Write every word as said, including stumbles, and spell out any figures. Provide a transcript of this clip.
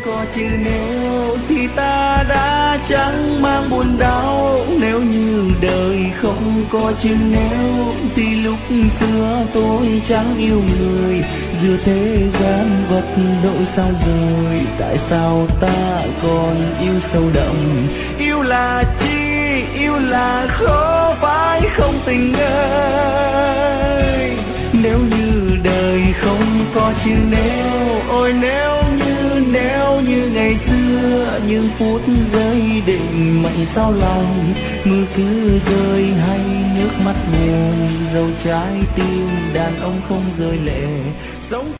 có chữ nếu thì ta đã chẳng mang buồn đau. Nếu như đời không có chữ nếu thì lúc xưa tôi chẳng yêu người. Giữa thế gian vật đổi sao rồi, tại sao ta còn yêu sâu đậm? Yêu là chi, yêu là khó phải không tình ơi. Nếu như đời không có chữ nếu, ôi nếu như nếu như ngày xưa những phút giây định mệnh sao lòng, mưa cứ rơi hay nước mắt buồn, dẫu trái tim đàn ông không rơi lệ. Sống